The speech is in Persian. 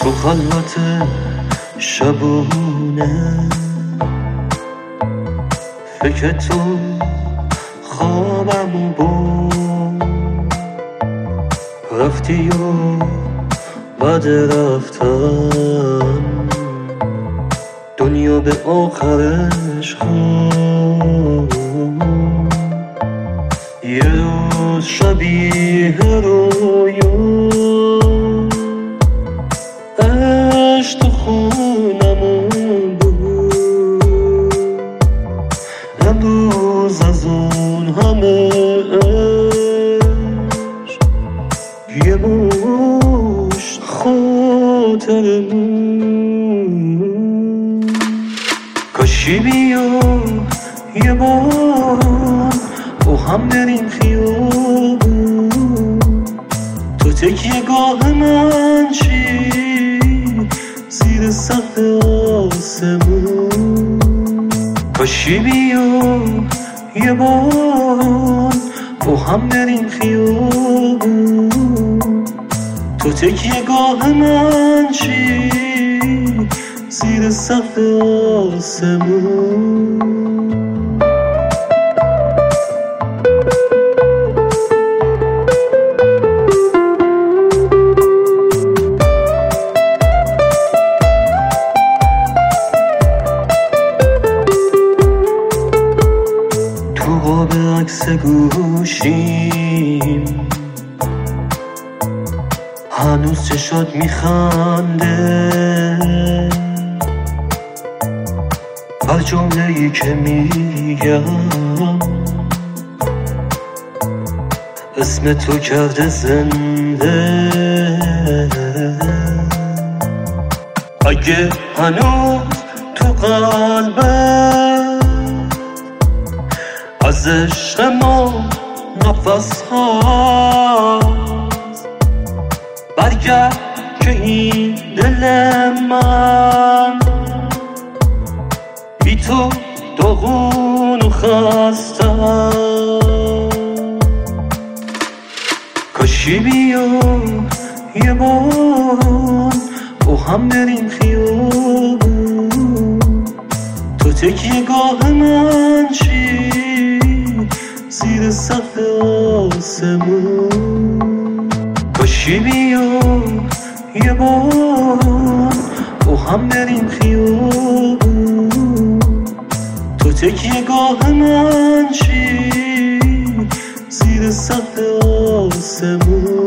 تو خلوت شبونه فکر تو خوابمو برد، رفتی و بعد رفتن دنیا به آخرش خورد. یه روز شبیه رویا عشق تو خونمون بود، امروز از اون همه عشق یه مشت خاطرمون. کاشی بیا یه بار با هم بریم خیابون، تو تکیه گاه من چی زیر سقف آسمون. کاشی بیا یه بار با هم بریم خیابون، تو تکیه گاه من چی زیر سقف آسمون. به عکس گوشیم هنوز چشات میخنده، هر جمله‌ای که میگم اسم تو کرده زنده. اگه هنوز تو قلبت از عشق ما نفس هاست، برگرد که این دل من بی تو داغون و خسته. کاشی بیا یه بار با هم بریم خیابون، تو تکیه گاه من چی زیر سقف آسمون. کاشی بیا یه بار با هم بریم خیابون، تو تکیه گاه من چی زیر سقف آسمون.